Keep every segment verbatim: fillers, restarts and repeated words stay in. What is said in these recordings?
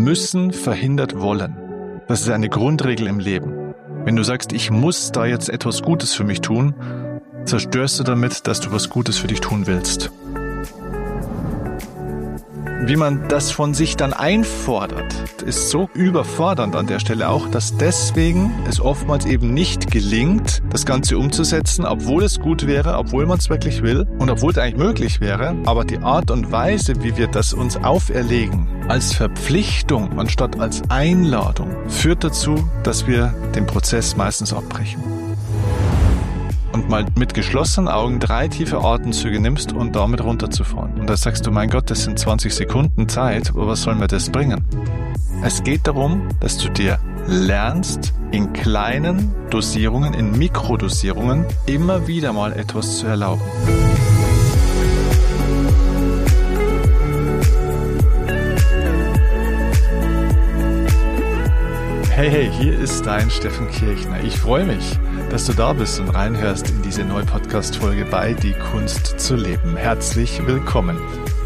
Müssen verhindert Wollen. Das ist eine Grundregel im Leben. Wenn du sagst, ich muss da jetzt etwas Gutes für mich tun, zerstörst du damit, dass du was Gutes für dich tun willst. Wie man das von sich dann einfordert, ist so überfordernd an der Stelle auch, dass deswegen es oftmals eben nicht gelingt, das Ganze umzusetzen, obwohl es gut wäre, obwohl man es wirklich will und obwohl es eigentlich möglich wäre. Aber die Art und Weise, wie wir das uns auferlegen, als Verpflichtung anstatt als Einladung, führt dazu, dass wir den Prozess meistens abbrechen. Und mal mit geschlossenen Augen drei tiefe Atemzüge nimmst und damit runterzufahren. Und da sagst du, mein Gott, das sind zwanzig Sekunden Zeit, aber was soll mir das bringen? Es geht darum, dass du dir lernst, in kleinen Dosierungen, in Mikrodosierungen, immer wieder mal etwas zu erlauben. Hey, hey, hier ist dein Steffen Kirchner. Ich freue mich, dass du da bist und reinhörst in diese neue Podcast-Folge bei Die Kunst zu leben. Herzlich willkommen.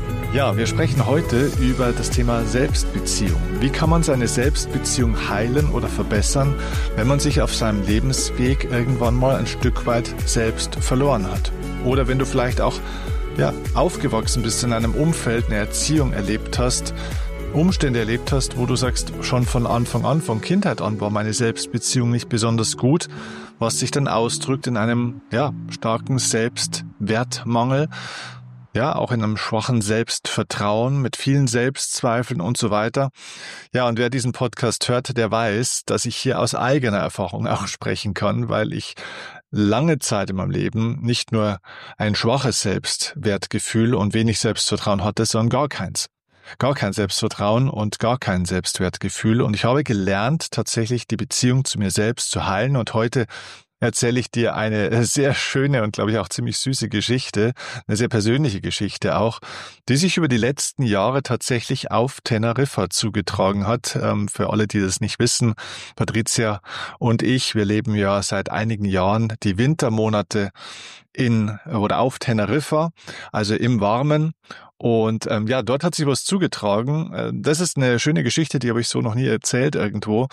Ja, wir sprechen heute über das Thema Selbstbeziehung. Wie kann man seine Selbstbeziehung heilen oder verbessern, wenn man sich auf seinem Lebensweg irgendwann mal ein Stück weit selbst verloren hat? Oder wenn du vielleicht auch ja, aufgewachsen bist in einem Umfeld, eine Erziehung erlebt hast, Umstände erlebt hast, wo du sagst, schon von Anfang an, von Kindheit an war meine Selbstbeziehung nicht besonders gut, was sich dann ausdrückt in einem ja, starken Selbstwertmangel, ja, auch in einem schwachen Selbstvertrauen, mit vielen Selbstzweifeln und so weiter. Ja, und wer diesen Podcast hört, der weiß, dass ich hier aus eigener Erfahrung auch sprechen kann, weil ich lange Zeit in meinem Leben nicht nur ein schwaches Selbstwertgefühl und wenig Selbstvertrauen hatte, sondern gar keins. Gar kein Selbstvertrauen und gar kein Selbstwertgefühl. Und ich habe gelernt, tatsächlich die Beziehung zu mir selbst zu heilen. Und heute erzähle ich dir eine sehr schöne und, glaube ich, auch ziemlich süße Geschichte, eine sehr persönliche Geschichte auch, die sich über die letzten Jahre tatsächlich auf Teneriffa zugetragen hat. Ähm, für alle, die das nicht wissen, Patricia und ich, wir leben ja seit einigen Jahren die Wintermonate in oder auf Teneriffa, also im Warmen. Und ähm, ja, dort hat sich was zugetragen. Äh, das ist eine schöne Geschichte, die habe ich so noch nie erzählt irgendwo.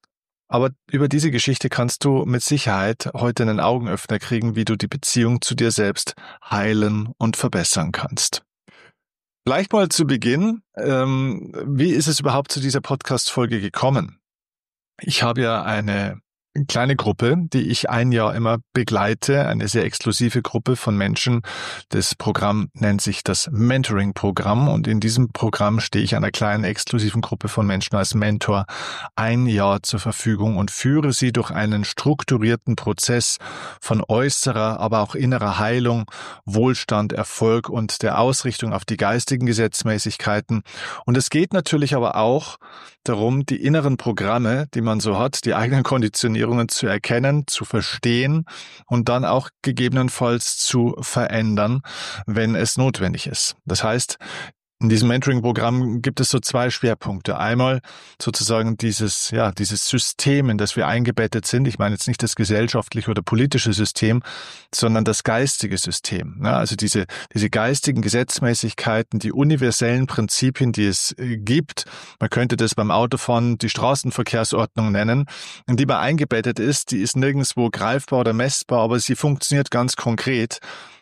Aber über diese Geschichte kannst du mit Sicherheit heute einen Augenöffner kriegen, wie du die Beziehung zu dir selbst heilen und verbessern kannst. Vielleicht mal zu Beginn, ähm, wie ist es überhaupt zu dieser Podcast-Folge gekommen? Ich habe ja eine kleine Gruppe, die ich ein Jahr immer begleite, eine sehr exklusive Gruppe von Menschen. Das Programm nennt sich das Mentoring-Programm und in diesem Programm stehe ich einer kleinen exklusiven Gruppe von Menschen als Mentor ein Jahr zur Verfügung und führe sie durch einen strukturierten Prozess von äußerer, aber auch innerer Heilung, Wohlstand, Erfolg und der Ausrichtung auf die geistigen Gesetzmäßigkeiten. Und es geht natürlich aber auch darum, die inneren Programme, die man so hat, die eigenen Konditionierungen zu erkennen, zu verstehen und dann auch gegebenenfalls zu verändern, wenn es notwendig ist. Das heißt, in diesem Mentoring-Programm gibt es so zwei Schwerpunkte. Einmal sozusagen dieses, ja, dieses System, in das wir eingebettet sind. Ich meine jetzt nicht das gesellschaftliche oder politische System, sondern das geistige System. Ja, also diese, diese geistigen Gesetzmäßigkeiten, die universellen Prinzipien, die es gibt. Man könnte das beim Autofahren die Straßenverkehrsordnung nennen, in die man eingebettet ist. Die ist nirgendwo greifbar oder messbar, aber sie funktioniert ganz konkret.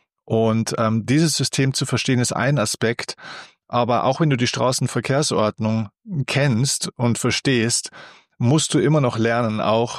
Und ähm, dieses System zu verstehen ist ein Aspekt. Aber auch wenn du die Straßenverkehrsordnung kennst und verstehst, musst du immer noch lernen, auch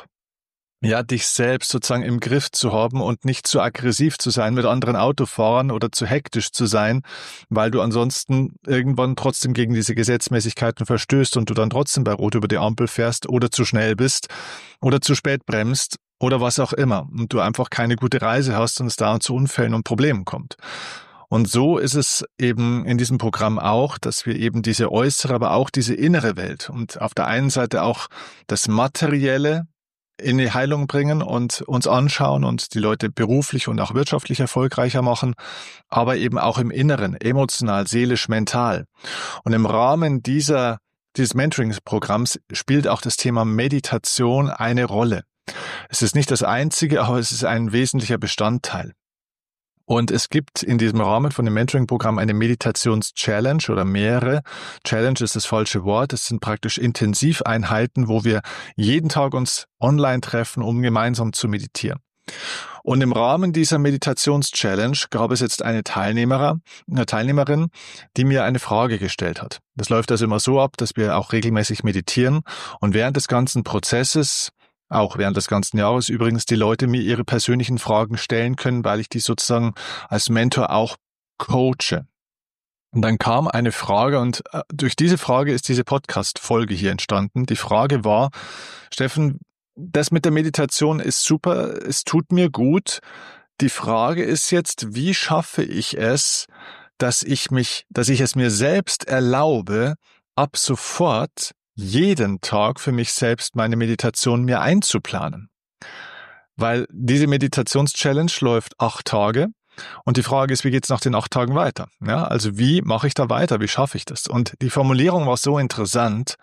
ja dich selbst sozusagen im Griff zu haben und nicht zu aggressiv zu sein mit anderen Autofahrern oder zu hektisch zu sein, weil du ansonsten irgendwann trotzdem gegen diese Gesetzmäßigkeiten verstößt und du dann trotzdem bei Rot über die Ampel fährst oder zu schnell bist oder zu spät bremst oder was auch immer und du einfach keine gute Reise hast und es da zu Unfällen und Problemen kommt. Und so ist es eben in diesem Programm auch, dass wir eben diese äußere, aber auch diese innere Welt und auf der einen Seite auch das Materielle in die Heilung bringen und uns anschauen und die Leute beruflich und auch wirtschaftlich erfolgreicher machen, aber eben auch im Inneren, emotional, seelisch, mental. Und im Rahmen dieser, dieses Mentoring-Programms spielt auch das Thema Meditation eine Rolle. Es ist nicht das einzige, aber es ist ein wesentlicher Bestandteil. Und es gibt in diesem Rahmen von dem Mentoring-Programm eine Meditations-Challenge oder mehrere. Challenge ist das falsche Wort. Es sind praktisch Intensiveinheiten, wo wir jeden Tag uns online treffen, um gemeinsam zu meditieren. Und im Rahmen dieser Meditations-Challenge gab es jetzt eine Teilnehmer, eine Teilnehmerin, die mir eine Frage gestellt hat. Das läuft also immer so ab, dass wir auch regelmäßig meditieren und während des ganzen Prozesses, auch während des ganzen Jahres übrigens, die Leute mir ihre persönlichen Fragen stellen können, weil ich die sozusagen als Mentor auch coache. Und dann kam eine Frage und durch diese Frage ist diese Podcast-Folge hier entstanden. Die Frage war, Steffen, das mit der Meditation ist super, es tut mir gut. Die Frage ist jetzt, wie schaffe ich es, dass ich mich, dass ich es mir selbst erlaube, ab sofort jeden Tag für mich selbst meine Meditation mir einzuplanen. Weil diese Meditations-Challenge läuft acht Tage und die Frage ist, wie geht's nach den acht Tagen weiter? Ja, also wie mache ich da weiter? Wie schaffe ich das? Und die Formulierung war so interessant.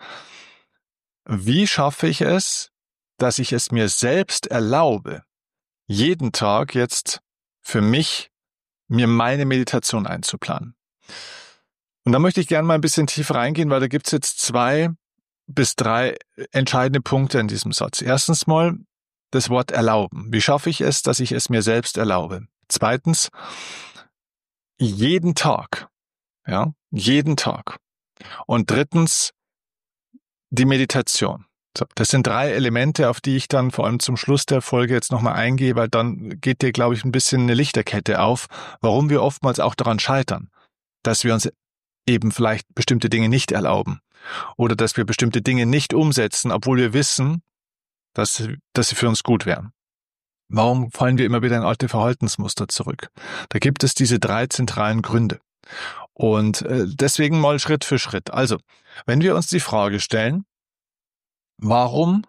Wie schaffe ich es, dass ich es mir selbst erlaube, jeden Tag jetzt für mich, mir meine Meditation einzuplanen? Und da möchte ich gerne mal ein bisschen tiefer reingehen, weil da gibt's jetzt zwei bis drei entscheidende Punkte in diesem Satz. Erstens mal das Wort erlauben. Wie schaffe ich es, dass ich es mir selbst erlaube? Zweitens, jeden Tag. Ja, jeden Tag. Und drittens, die Meditation. So, das sind drei Elemente, auf die ich dann vor allem zum Schluss der Folge jetzt nochmal eingehe, weil dann geht dir, glaube ich, ein bisschen eine Lichterkette auf, warum wir oftmals auch daran scheitern, dass wir uns eben vielleicht bestimmte Dinge nicht erlauben oder dass wir bestimmte Dinge nicht umsetzen, obwohl wir wissen, dass, dass sie für uns gut wären. Warum fallen wir immer wieder in alte Verhaltensmuster zurück? Da gibt es diese drei zentralen Gründe. Und äh, deswegen mal Schritt für Schritt. Also, wenn wir uns die Frage stellen, warum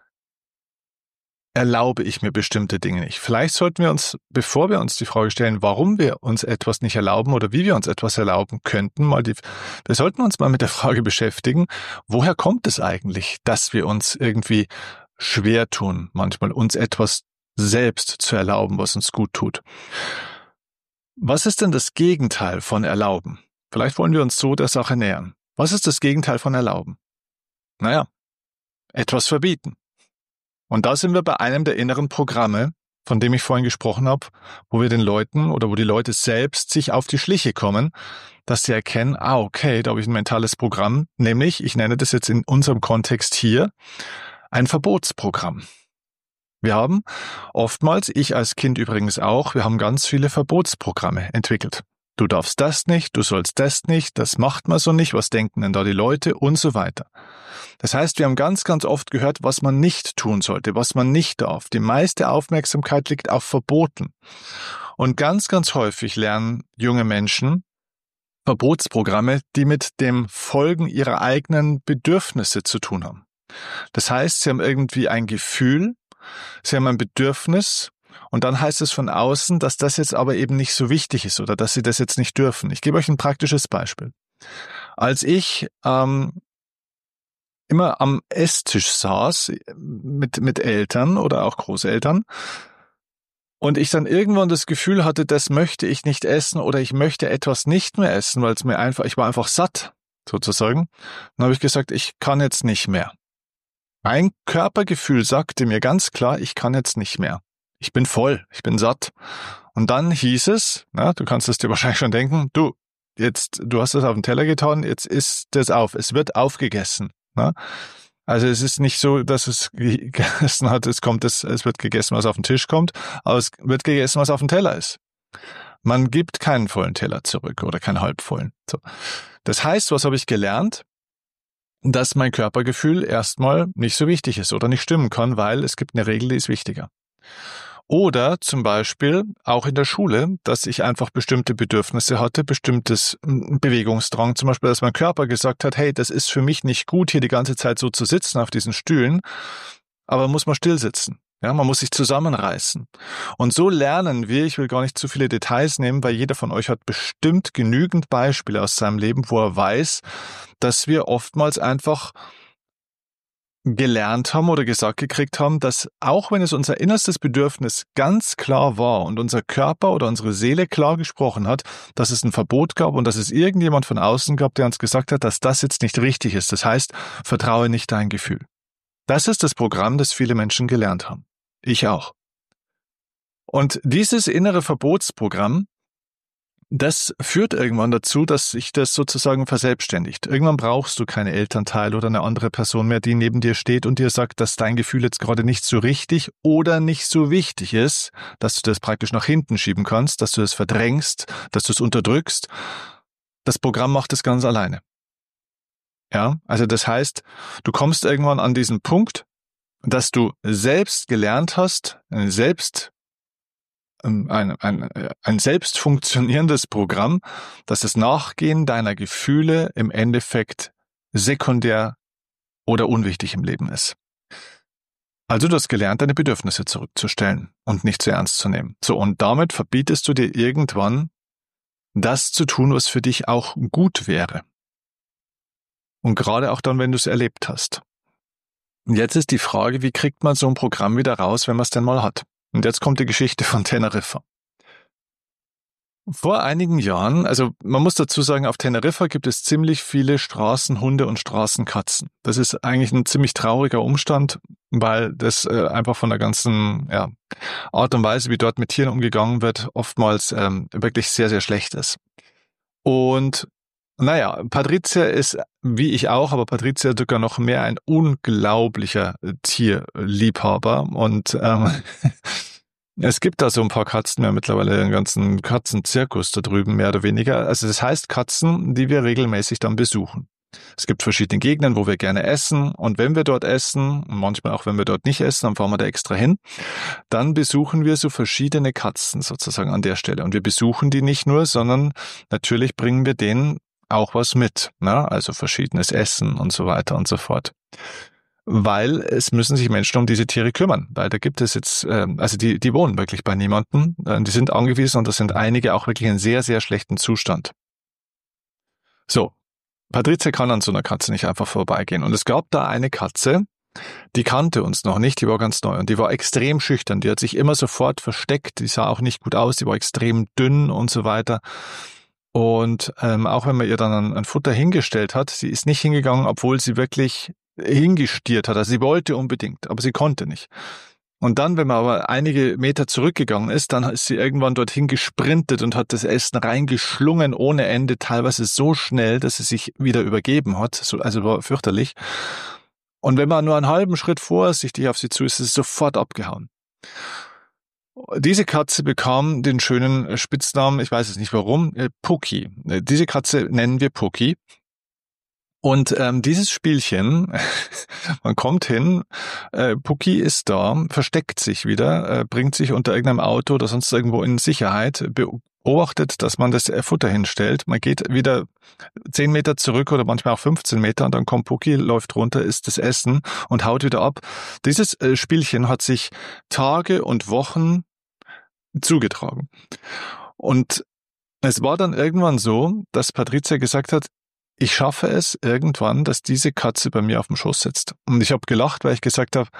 erlaube ich mir bestimmte Dinge nicht? Vielleicht sollten wir uns, bevor wir uns die Frage stellen, warum wir uns etwas nicht erlauben oder wie wir uns etwas erlauben könnten, mal die, wir sollten uns mal mit der Frage beschäftigen, woher kommt es eigentlich, dass wir uns irgendwie schwer tun, manchmal uns etwas selbst zu erlauben, was uns gut tut. Was ist denn das Gegenteil von erlauben? Vielleicht wollen wir uns so der Sache nähern. Was ist das Gegenteil von erlauben? Naja, etwas verbieten. Und da sind wir bei einem der inneren Programme, von dem ich vorhin gesprochen habe, wo wir den Leuten oder wo die Leute selbst sich auf die Schliche kommen, dass sie erkennen, ah, okay, da habe ich ein mentales Programm, nämlich, ich nenne das jetzt in unserem Kontext hier, ein Verbotsprogramm. Wir haben oftmals, ich als Kind übrigens auch, wir haben ganz viele Verbotsprogramme entwickelt. Du darfst das nicht, du sollst das nicht, das macht man so nicht, was denken denn da die Leute und so weiter. Das heißt, wir haben ganz, ganz oft gehört, was man nicht tun sollte, was man nicht darf. Die meiste Aufmerksamkeit liegt auf Verboten. Und ganz, ganz häufig lernen junge Menschen Verbotsprogramme, die mit dem Folgen ihrer eigenen Bedürfnisse zu tun haben. Das heißt, sie haben irgendwie ein Gefühl, sie haben ein Bedürfnis und dann heißt es von außen, dass das jetzt aber eben nicht so wichtig ist oder dass sie das jetzt nicht dürfen. Ich gebe euch ein praktisches Beispiel. Als ich ähm, immer am Esstisch saß mit, mit Eltern oder auch Großeltern und ich dann irgendwann das Gefühl hatte, das möchte ich nicht essen oder ich möchte etwas nicht mehr essen, weil es mir einfach, ich war einfach satt sozusagen, dann habe ich gesagt, ich kann jetzt nicht mehr. Mein Körpergefühl sagte mir ganz klar, ich kann jetzt nicht mehr. Ich bin voll, ich bin satt. Und dann hieß es, na, du kannst es dir wahrscheinlich schon denken, du, jetzt, du hast es auf den Teller getan, jetzt ist das auf. Es wird aufgegessen. Na? Also es ist nicht so, dass es gegessen hat, es kommt, es, es wird gegessen, was auf den Tisch kommt, aber es wird gegessen, was auf dem Teller ist. Man gibt keinen vollen Teller zurück oder keinen halbvollen. So. Das heißt, was habe ich gelernt? Dass mein Körpergefühl erstmal nicht so wichtig ist oder nicht stimmen kann, weil es gibt eine Regel, die ist wichtiger. Oder zum Beispiel auch in der Schule, dass ich einfach bestimmte Bedürfnisse hatte, bestimmtes Bewegungsdrang, zum Beispiel, dass mein Körper gesagt hat, hey, das ist für mich nicht gut, hier die ganze Zeit so zu sitzen auf diesen Stühlen, aber muss man still sitzen. Ja, man muss sich zusammenreißen. Und so lernen wir, ich will gar nicht zu viele Details nehmen, weil jeder von euch hat bestimmt genügend Beispiele aus seinem Leben, wo er weiß, dass wir oftmals einfach gelernt haben oder gesagt gekriegt haben, dass auch wenn es unser innerstes Bedürfnis ganz klar war und unser Körper oder unsere Seele klar gesprochen hat, dass es ein Verbot gab und dass es irgendjemand von außen gab, der uns gesagt hat, dass das jetzt nicht richtig ist. Das heißt, vertraue nicht dein Gefühl. Das ist das Programm, das viele Menschen gelernt haben. Ich auch. Und dieses innere Verbotsprogramm, das führt irgendwann dazu, dass sich das sozusagen verselbstständigt. Irgendwann brauchst du keine Elternteile oder eine andere Person mehr, die neben dir steht und dir sagt, dass dein Gefühl jetzt gerade nicht so richtig oder nicht so wichtig ist, dass du das praktisch nach hinten schieben kannst, dass du das verdrängst, dass du es unterdrückst. Das Programm macht es ganz alleine. Ja, also das heißt, du kommst irgendwann an diesen Punkt, dass du selbst gelernt hast, selbst Ein, ein, ein selbst funktionierendes Programm, dass das Nachgehen deiner Gefühle im Endeffekt sekundär oder unwichtig im Leben ist. Also du hast gelernt, deine Bedürfnisse zurückzustellen und nicht zu ernst zu nehmen. So, und damit verbietest du dir irgendwann, das zu tun, was für dich auch gut wäre. Und gerade auch dann, wenn du es erlebt hast. Und jetzt ist die Frage, wie kriegt man so ein Programm wieder raus, wenn man es denn mal hat? Und jetzt kommt die Geschichte von Teneriffa. Vor einigen Jahren, also man muss dazu sagen, auf Teneriffa gibt es ziemlich viele Straßenhunde und Straßenkatzen. Das ist eigentlich ein ziemlich trauriger Umstand, weil das äh, einfach von der ganzen ja, Art und Weise, wie dort mit Tieren umgegangen wird, oftmals ähm, wirklich sehr, sehr schlecht ist. Und naja, Patrizia ist, wie ich auch, aber Patrizia sogar noch mehr ein unglaublicher Tierliebhaber und ähm, es gibt da so ein paar Katzen, wir haben mittlerweile einen ganzen Katzenzirkus da drüben, mehr oder weniger. Also das heißt Katzen, die wir regelmäßig dann besuchen. Es gibt verschiedene Gegenden, wo wir gerne essen und wenn wir dort essen, manchmal auch wenn wir dort nicht essen, dann fahren wir da extra hin, dann besuchen wir so verschiedene Katzen sozusagen an der Stelle. Und wir besuchen die nicht nur, sondern natürlich bringen wir denen auch was mit, ne? Also verschiedenes Essen und so weiter und so fort. Weil es müssen sich Menschen um diese Tiere kümmern, weil da gibt es jetzt, äh, also die die wohnen wirklich bei niemandem, äh, die sind angewiesen und das sind einige auch wirklich in sehr, sehr schlechten Zustand. So, Patrizia kann an so einer Katze nicht einfach vorbeigehen und es gab da eine Katze, die kannte uns noch nicht, die war ganz neu und die war extrem schüchtern, die hat sich immer sofort versteckt, die sah auch nicht gut aus, die war extrem dünn und so weiter. Und ähm, auch wenn man ihr dann ein, ein Futter hingestellt hat, sie ist nicht hingegangen, obwohl sie wirklich hingestiert hat. Also sie wollte unbedingt, aber sie konnte nicht. Und dann, wenn man aber einige Meter zurückgegangen ist, dann ist sie irgendwann dorthin gesprintet und hat das Essen reingeschlungen ohne Ende, teilweise so schnell, dass sie sich wieder übergeben hat. So, also war fürchterlich. Und wenn man nur einen halben Schritt vorsichtig auf sie zu ist, ist sie sofort abgehauen. Diese Katze bekam den schönen Spitznamen, ich weiß es nicht warum, äh, Pucki. Diese Katze nennen wir Pucki. Und ähm, dieses Spielchen, man kommt hin, äh, Pucki ist da, versteckt sich wieder, äh, bringt sich unter irgendeinem Auto oder sonst irgendwo in Sicherheit, beobachtet, dass man das Futter hinstellt. Man geht wieder zehn Meter zurück oder manchmal auch fünfzehn Meter und dann kommt Pucki, läuft runter, isst das Essen und haut wieder ab. Dieses äh, Spielchen hat sich Tage und Wochen zugetragen. Und es war dann irgendwann so, dass Patrizia gesagt hat, ich schaffe es irgendwann, dass diese Katze bei mir auf dem Schoß sitzt. Und ich habe gelacht, weil ich gesagt habe,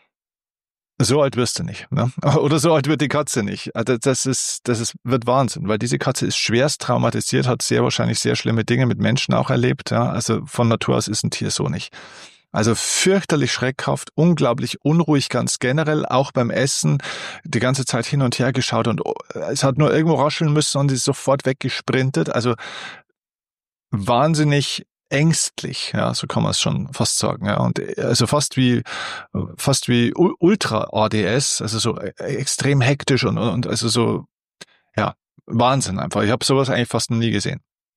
so alt wirst du nicht, ne? Oder so alt wird die Katze nicht. Also das ist, das ist, wird Wahnsinn, weil diese Katze ist schwerst traumatisiert, hat sehr wahrscheinlich sehr schlimme Dinge mit Menschen auch erlebt. Ja? Also von Natur aus ist ein Tier so nicht. Also fürchterlich schreckhaft, unglaublich unruhig ganz generell, auch beim Essen, die ganze Zeit hin und her geschaut und es hat nur irgendwo rascheln müssen und sie ist sofort weggesprintet. Also wahnsinnig ängstlich, ja, so kann man es schon fast sagen, ja, und also fast wie fast wie Ultra-A D S, also so extrem hektisch und und also so, ja, Wahnsinn einfach. Ich habe sowas eigentlich fast noch nie gesehen.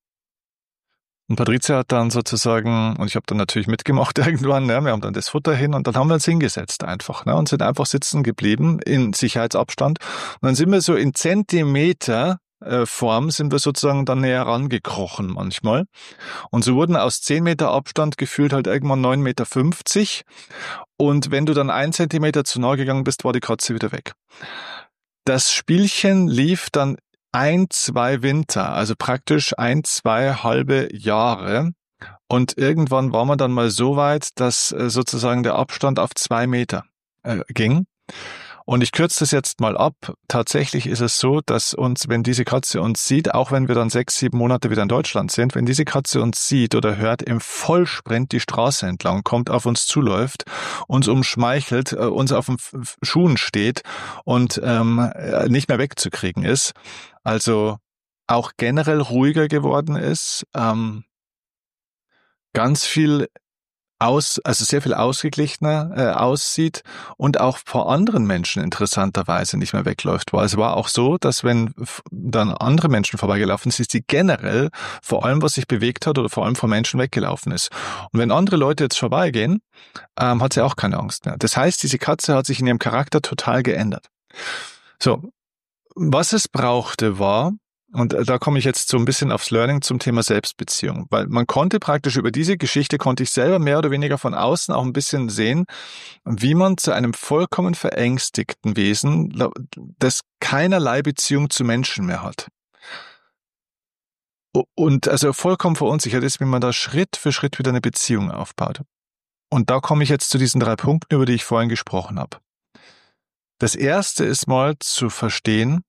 Und Patrizia hat dann sozusagen, und ich habe dann natürlich mitgemacht irgendwann, ne, wir haben dann das Futter hin und dann haben wir uns hingesetzt einfach, ne, und sind einfach sitzen geblieben in Sicherheitsabstand und dann sind wir so in Zentimeter Form sind wir sozusagen dann näher rangekrochen manchmal. Und so wurden aus zehn Meter Abstand gefühlt halt irgendwann neun Meter fünfzig. Und wenn du dann ein Zentimeter zu nah gegangen bist, war die Katze wieder weg. Das Spielchen lief dann ein, zwei Winter, also praktisch ein, zwei halbe Jahre. Und irgendwann war man dann mal so weit, dass äh, sozusagen der Abstand auf zwei Meter äh, ging. Und ich kürze das jetzt mal ab. Tatsächlich ist es so, dass uns, wenn diese Katze uns sieht, auch wenn wir dann sechs, sieben Monate wieder in Deutschland sind, wenn diese Katze uns sieht oder hört, im Vollsprint die Straße entlang kommt, auf uns zuläuft, uns umschmeichelt, äh, uns auf den F- Schuhen steht und ähm, nicht mehr wegzukriegen ist. Also auch generell ruhiger geworden ist, ähm, ganz viel aus, also sehr viel ausgeglichener äh, aussieht und auch vor anderen Menschen interessanterweise nicht mehr wegläuft. Weil es war auch so, dass wenn f- dann andere Menschen vorbeigelaufen sind, ist sie generell vor allem, was sich bewegt hat oder vor allem vor Menschen weggelaufen ist. Und wenn andere Leute jetzt vorbeigehen, ähm, hat sie auch keine Angst mehr. Das heißt, diese Katze hat sich in ihrem Charakter total geändert. So, was es brauchte war, und da komme ich jetzt so ein bisschen aufs Learning zum Thema Selbstbeziehung, weil man konnte praktisch über diese Geschichte, konnte ich selber mehr oder weniger von außen auch ein bisschen sehen, wie man zu einem vollkommen verängstigten Wesen, das keinerlei Beziehung zu Menschen mehr hat. Und also vollkommen verunsichert ist, wie man da Schritt für Schritt wieder eine Beziehung aufbaut. Und da komme ich jetzt zu diesen drei Punkten, über die ich vorhin gesprochen habe. Das erste ist mal zu verstehen,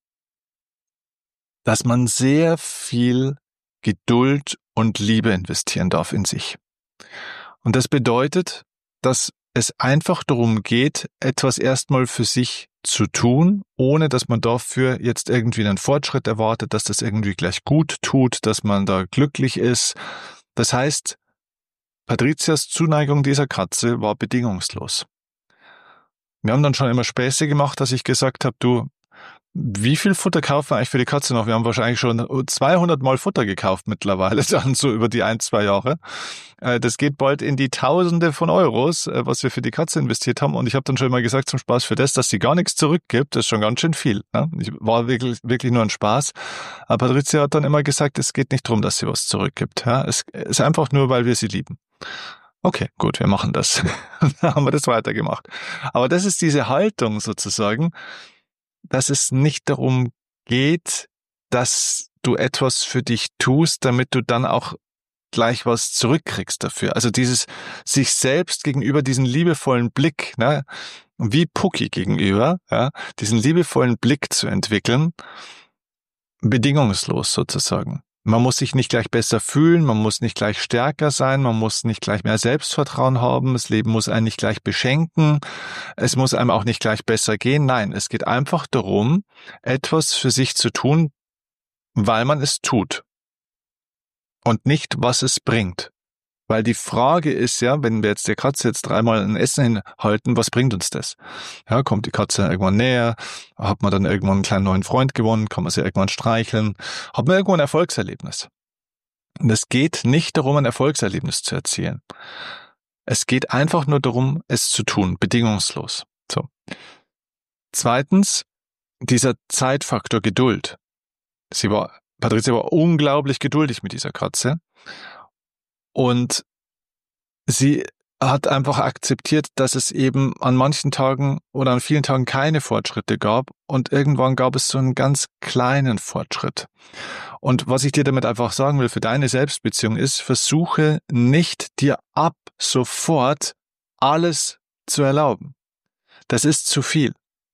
dass man sehr viel Geduld und Liebe investieren darf in sich. Und das bedeutet, dass es einfach darum geht, etwas erstmal für sich zu tun, ohne dass man dafür jetzt irgendwie einen Fortschritt erwartet, dass das irgendwie gleich gut tut, dass man da glücklich ist. Das heißt, Patrizias Zuneigung dieser Katze war bedingungslos. Wir haben dann schon immer Späße gemacht, dass ich gesagt habe, du, wie viel Futter kaufen wir eigentlich für die Katze noch? Wir haben wahrscheinlich schon zweihundert Mal Futter gekauft mittlerweile, dann so über die ein, zwei Jahre. Das geht bald in die Tausende von Euros, was wir für die Katze investiert haben. Und ich habe dann schon immer gesagt zum Spaß, für das, dass sie gar nichts zurückgibt, das ist schon ganz schön viel. Ich war wirklich, wirklich nur ein Spaß. Aber Patricia hat dann immer gesagt, es geht nicht darum, dass sie was zurückgibt. Es ist einfach nur, weil wir sie lieben. Okay, gut, wir machen das. Dann haben wir das weitergemacht. Aber das ist diese Haltung sozusagen, dass es nicht darum geht, dass du etwas für dich tust, damit du dann auch gleich was zurückkriegst dafür. Also dieses sich selbst gegenüber diesen liebevollen Blick, ne, wie Pucki gegenüber, ja, diesen liebevollen Blick zu entwickeln, bedingungslos sozusagen. Man muss sich nicht gleich besser fühlen, man muss nicht gleich stärker sein, man muss nicht gleich mehr Selbstvertrauen haben, das Leben muss einen nicht gleich beschenken, es muss einem auch nicht gleich besser gehen. Nein, es geht einfach darum, etwas für sich zu tun, weil man es tut und nicht, was es bringt. Weil die Frage ist ja, wenn wir jetzt der Katze jetzt dreimal ein Essen hinhalten, was bringt uns das? Ja, kommt die Katze irgendwann näher? Hat man dann irgendwann einen kleinen neuen Freund gewonnen? Kann man sie irgendwann streicheln? Hat man irgendwo ein Erfolgserlebnis? Und es geht nicht darum, ein Erfolgserlebnis zu erzielen. Es geht einfach nur darum, es zu tun, bedingungslos. So. Zweitens, dieser Zeitfaktor Geduld. Sie war, Patricia war unglaublich geduldig mit dieser Katze. Und sie hat einfach akzeptiert, dass es eben an manchen Tagen oder an vielen Tagen keine Fortschritte gab und irgendwann gab es so einen ganz kleinen Fortschritt. Und was ich dir damit einfach sagen will für deine Selbstbeziehung ist, versuche nicht dir ab sofort alles zu erlauben. Das ist zu viel.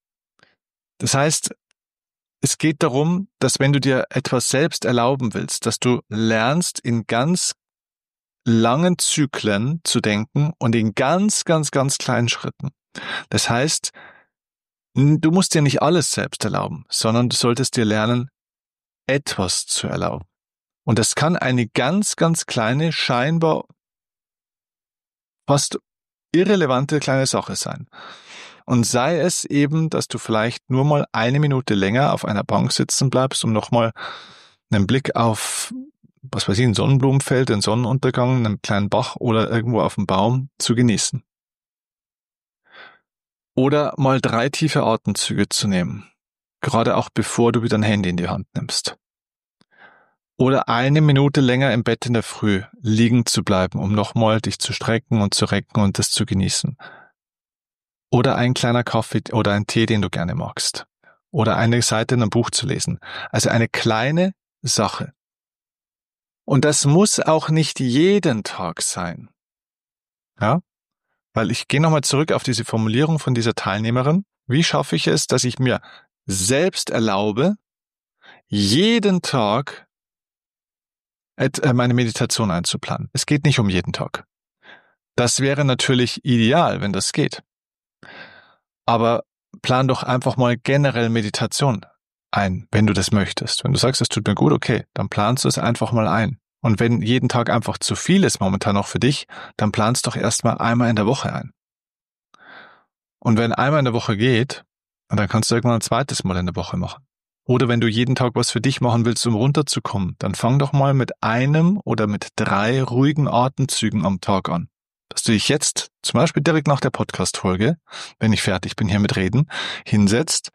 Das heißt, es geht darum, dass wenn du dir etwas selbst erlauben willst, dass du lernst, in ganz langen Zyklen zu denken und in ganz, ganz, ganz kleinen Schritten. Das heißt, du musst dir nicht alles selbst erlauben, sondern du solltest dir lernen, etwas zu erlauben. Und das kann eine ganz, ganz kleine, scheinbar fast irrelevante kleine Sache sein. Und sei es eben, dass du vielleicht nur mal eine Minute länger auf einer Bank sitzen bleibst, um nochmal einen Blick auf, was weiß ich, ein Sonnenblumenfeld, einen Sonnenuntergang, einen kleinen Bach oder irgendwo auf dem Baum zu genießen. Oder mal drei tiefe Atemzüge zu nehmen, gerade auch bevor du wieder ein Handy in die Hand nimmst. Oder eine Minute länger im Bett in der Früh liegen zu bleiben, um nochmal dich zu strecken und zu recken und das zu genießen. Oder ein kleiner Kaffee oder ein Tee, den du gerne magst. Oder eine Seite in einem Buch zu lesen. Also eine kleine Sache. Und das muss auch nicht jeden Tag sein. Ja? Weil ich gehe nochmal zurück auf diese Formulierung von dieser Teilnehmerin. Wie schaffe ich es, dass ich mir selbst erlaube, jeden Tag meine Meditation einzuplanen? Es geht nicht um jeden Tag. Das wäre natürlich ideal, wenn das geht. Aber plan doch einfach mal generell Meditation ein, wenn du das möchtest. Wenn du sagst, es tut mir gut, okay, dann planst du es einfach mal ein. Und wenn jeden Tag einfach zu viel ist momentan noch für dich, dann planst doch erstmal einmal in der Woche ein. Und wenn einmal in der Woche geht, dann kannst du irgendwann ein zweites Mal in der Woche machen. Oder wenn du jeden Tag was für dich machen willst, um runterzukommen, dann fang doch mal mit einem oder mit drei ruhigen Atemzügen am Tag an. Dass du dich jetzt, zum Beispiel direkt nach der Podcast-Folge, wenn ich fertig bin hier mit Reden, hinsetzt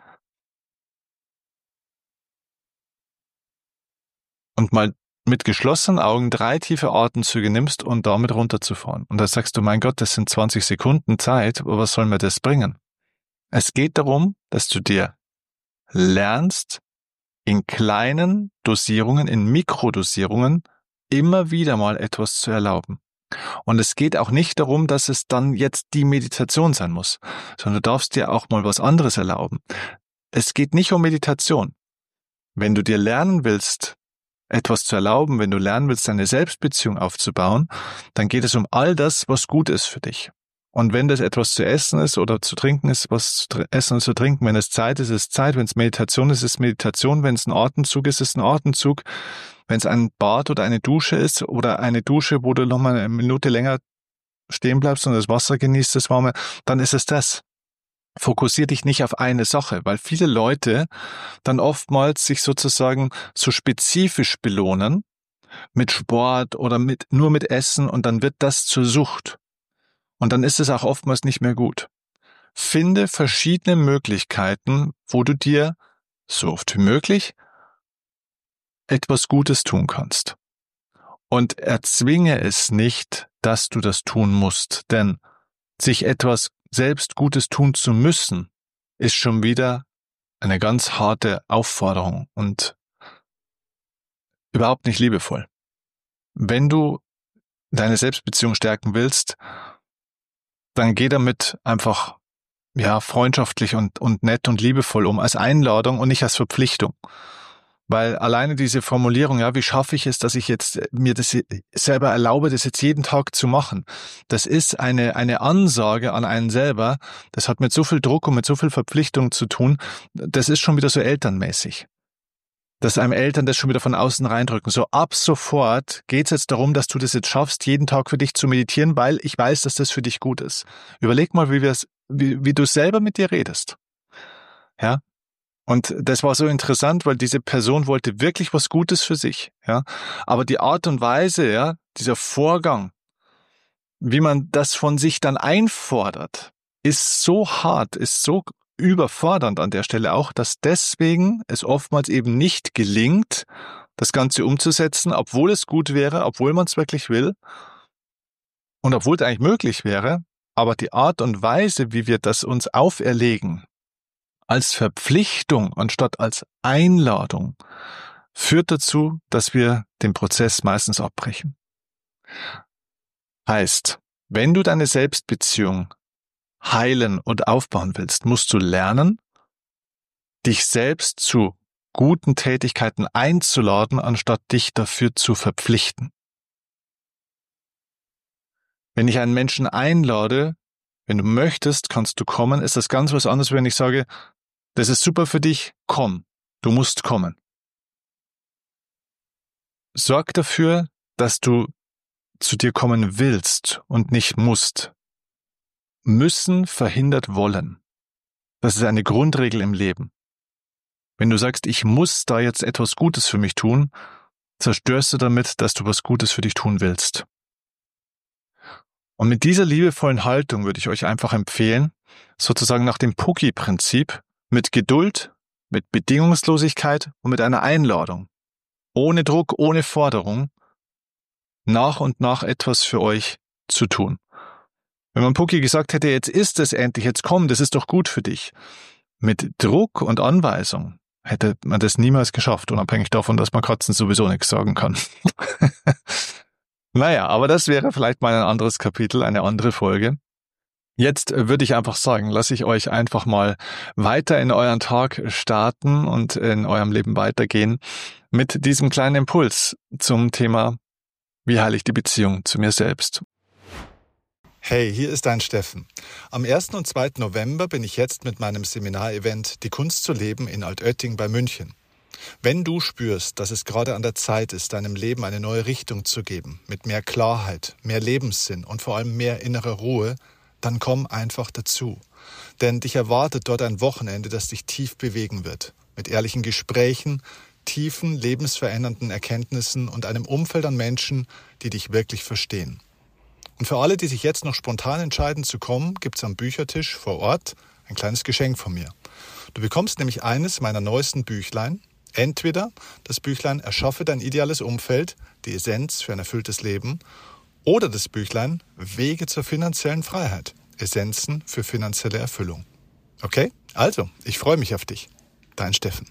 und mal mit geschlossenen Augen drei tiefe Atemzüge nimmst und damit runterzufahren. Und da sagst du, mein Gott, das sind zwanzig Sekunden Zeit, aber was soll mir das bringen? Es geht darum, dass du dir lernst, in kleinen Dosierungen, in Mikrodosierungen immer wieder mal etwas zu erlauben. Und es geht auch nicht darum, dass es dann jetzt die Meditation sein muss, sondern du darfst dir auch mal was anderes erlauben. Es geht nicht um Meditation. Wenn du dir lernen willst, etwas zu erlauben, wenn du lernen willst, deine Selbstbeziehung aufzubauen, dann geht es um all das, was gut ist für dich. Und wenn das etwas zu essen ist oder zu trinken ist, was zu essen und zu trinken, wenn es Zeit ist, ist es Zeit, wenn es Meditation ist, ist es Meditation, wenn es ein Atemzug ist, ist es ein Atemzug, wenn es ein Bad oder eine Dusche ist oder eine Dusche, wo du nochmal eine Minute länger stehen bleibst und das Wasser genießt, das warme, dann ist es das. Fokussier dich nicht auf eine Sache, weil viele Leute dann oftmals sich sozusagen so spezifisch belohnen mit Sport oder mit nur mit Essen und dann wird das zur Sucht. Und dann ist es auch oftmals nicht mehr gut. Finde verschiedene Möglichkeiten, wo du dir, so oft wie möglich, etwas Gutes tun kannst. Und erzwinge es nicht, dass du das tun musst, denn sich etwas selbst Gutes tun zu müssen, ist schon wieder eine ganz harte Aufforderung und überhaupt nicht liebevoll. Wenn du deine Selbstbeziehung stärken willst, dann geh damit einfach ja freundschaftlich und und nett und liebevoll um, als Einladung und nicht als Verpflichtung. Weil alleine diese Formulierung, ja, wie schaffe ich es, dass ich jetzt mir das selber erlaube, das jetzt jeden Tag zu machen, das ist eine eine Ansage an einen selber, das hat mit so viel Druck und mit so viel Verpflichtung zu tun, das ist schon wieder so elternmäßig. Dass einem Eltern das schon wieder von außen reindrücken. So ab sofort geht es jetzt darum, dass du das jetzt schaffst, jeden Tag für dich zu meditieren, weil ich weiß, dass das für dich gut ist. Überleg mal, wie, wir's, wie, wie du selber mit dir redest. Ja. Und das war so interessant, weil diese Person wollte wirklich was Gutes für sich. Ja. Aber die Art und Weise, ja, dieser Vorgang, wie man das von sich dann einfordert, ist so hart, ist so überfordernd an der Stelle auch, dass deswegen es oftmals eben nicht gelingt, das Ganze umzusetzen, obwohl es gut wäre, obwohl man es wirklich will und obwohl es eigentlich möglich wäre, aber die Art und Weise, wie wir das uns auferlegen, als Verpflichtung anstatt als Einladung, führt dazu, dass wir den Prozess meistens abbrechen. Heißt, wenn du deine Selbstbeziehung heilen und aufbauen willst, musst du lernen, dich selbst zu guten Tätigkeiten einzuladen, anstatt dich dafür zu verpflichten. Wenn ich einen Menschen einlade, wenn du möchtest, kannst du kommen, ist das ganz was anderes, wenn ich sage, das ist super für dich, komm, du musst kommen. Sorg dafür, dass du zu dir kommen willst und nicht musst. Müssen verhindert wollen. Das ist eine Grundregel im Leben. Wenn du sagst, ich muss da jetzt etwas Gutes für mich tun, zerstörst du damit, dass du was Gutes für dich tun willst. Und mit dieser liebevollen Haltung würde ich euch einfach empfehlen, sozusagen nach dem Pucki-Prinzip, mit Geduld, mit Bedingungslosigkeit und mit einer Einladung, ohne Druck, ohne Forderung, nach und nach etwas für euch zu tun. Wenn man Pucki gesagt hätte, jetzt ist es endlich, jetzt komm, das ist doch gut für dich. Mit Druck und Anweisung hätte man das niemals geschafft, unabhängig davon, dass man Katzen sowieso nichts sagen kann. Naja, aber das wäre vielleicht mal ein anderes Kapitel, eine andere Folge. Jetzt würde ich einfach sagen, lasse ich euch einfach mal weiter in euren Tag starten und in eurem Leben weitergehen mit diesem kleinen Impuls zum Thema, wie heile ich die Beziehung zu mir selbst. Hey, hier ist dein Steffen. Am ersten und zweiten November bin ich jetzt mit meinem Seminarevent Die Kunst zu leben in Altötting bei München. Wenn du spürst, dass es gerade an der Zeit ist, deinem Leben eine neue Richtung zu geben, mit mehr Klarheit, mehr Lebenssinn und vor allem mehr innerer Ruhe, dann komm einfach dazu. Denn dich erwartet dort ein Wochenende, das dich tief bewegen wird. Mit ehrlichen Gesprächen, tiefen, lebensverändernden Erkenntnissen und einem Umfeld an Menschen, die dich wirklich verstehen. Und für alle, die sich jetzt noch spontan entscheiden zu kommen, gibt's am Büchertisch vor Ort ein kleines Geschenk von mir. Du bekommst nämlich eines meiner neuesten Büchlein. Entweder das Büchlein Erschaffe dein ideales Umfeld, die Essenz für ein erfülltes Leben, oder das Büchlein Wege zur finanziellen Freiheit, Essenzen für finanzielle Erfüllung. Okay? Also, ich freue mich auf dich. Dein Steffen.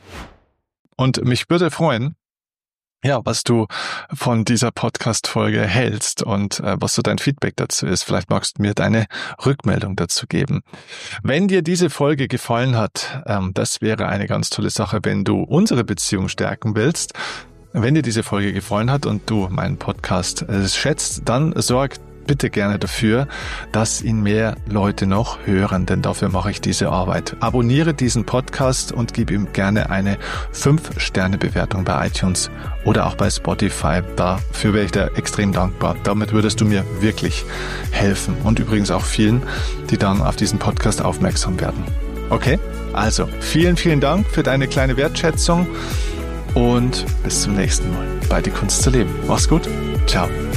Und mich würde freuen, ja, was du von dieser Podcast-Folge hältst und äh, was so dein Feedback dazu ist. Vielleicht magst du mir deine Rückmeldung dazu geben. Wenn dir diese Folge gefallen hat, ähm, das wäre eine ganz tolle Sache, wenn du unsere Beziehung stärken willst. Wenn dir diese Folge gefallen hat und du meinen Podcast äh, schätzt, dann sorg bitte gerne dafür, dass ihn mehr Leute noch hören, denn dafür mache ich diese Arbeit. Abonniere diesen Podcast und gib ihm gerne eine fünf Sterne Bewertung bei iTunes oder auch bei Spotify. Dafür wäre ich dir extrem dankbar. Damit würdest du mir wirklich helfen und übrigens auch vielen, die dann auf diesen Podcast aufmerksam werden. Okay? Also, vielen, vielen Dank für deine kleine Wertschätzung und bis zum nächsten Mal bei Die Kunst zu leben. Mach's gut. Ciao.